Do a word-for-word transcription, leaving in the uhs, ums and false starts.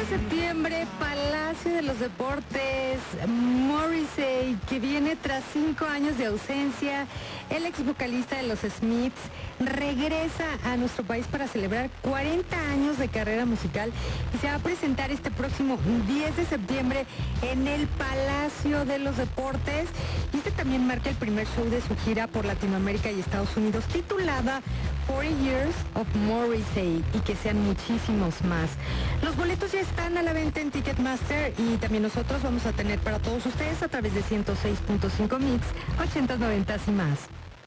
septiembre, Palacio de los Deportes, Morrissey, que viene tras cinco años de ausencia. El ex vocalista de los Smiths regresa a nuestro país para celebrar cuarenta años de carrera musical y se va a presentar este próximo diez de septiembre en el Palacio de los Deportes. Y este también marca el primer show de su gira por Latinoamérica y Estados Unidos, titulada cuarenta Years of Morrissey, y que sean muchísimos más. Los boletos ya están a la venta en Ticketmaster y también nosotros vamos a tener para todos ustedes a través de ciento seis punto cinco Mix, ochenta, noventa y más.